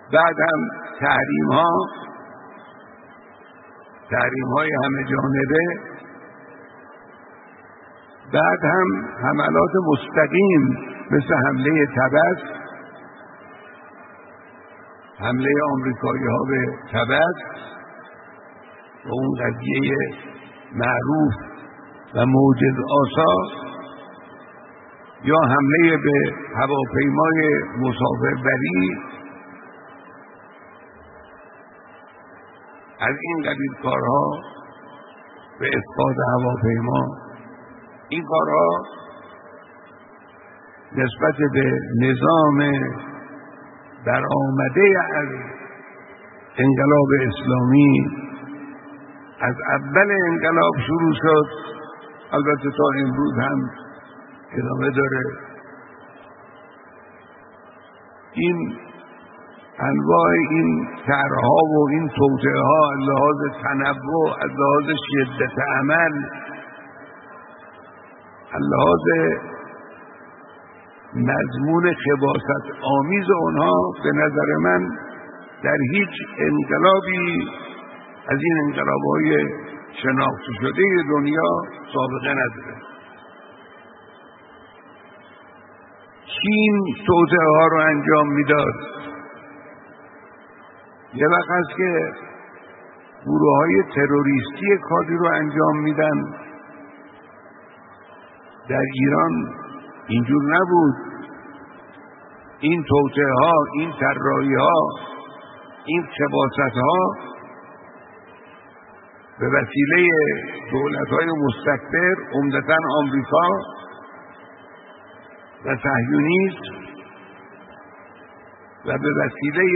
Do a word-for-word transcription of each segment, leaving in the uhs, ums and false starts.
بعد هم تحریم ها تحریم های همه جانبه، بعد هم حملات مستقیم مثل حمله طبس، حمله آمریکایی ها به طبس و اون قضیه معروف و موجز آسا، یا حمله به هواپیمای مسافربری. از این قبیل کارها به اسقاط هواپیما، این کارها نسبت به نظام برآمده از انقلاب اسلامی از اول انقلاب شروع شد، البته تا امروز هم ادامه داره. این انواع این طرح‌ها و این توطئه‌ها از لحاظ تنوع، از لحاظ شدت عمل، از لحاظ مضمون خباثت آمیز اونها، به نظر من در هیچ انقلابی از این انقلاب‌های شناخته شده دنیا سابقه نداره. چین توطئه‌ها رو انجام میداد. یه وقت هست که گروه‌های تروریستی کاری رو انجام میدن. در ایران اینجور نبود. این توطئه‌ها، این طراحی‌ها، این خباثت‌ها به وسیله دولت‌های مستکبر، عمدتاً آمریکا و صهیونیسم، و به وسیله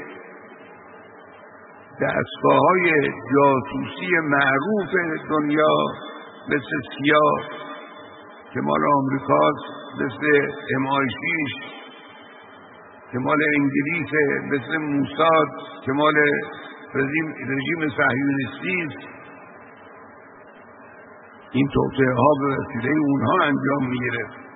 دستگاه‌های جاسوسی معروف دنیا مثل سیا که مال آمریکاست، مثل ام آی شش که مال انگلیسه، مثل موساد که مال رژیم رژیم صهیونیستی است، این توطئه‌ها به وسیله اونها انجام می‌گرفت.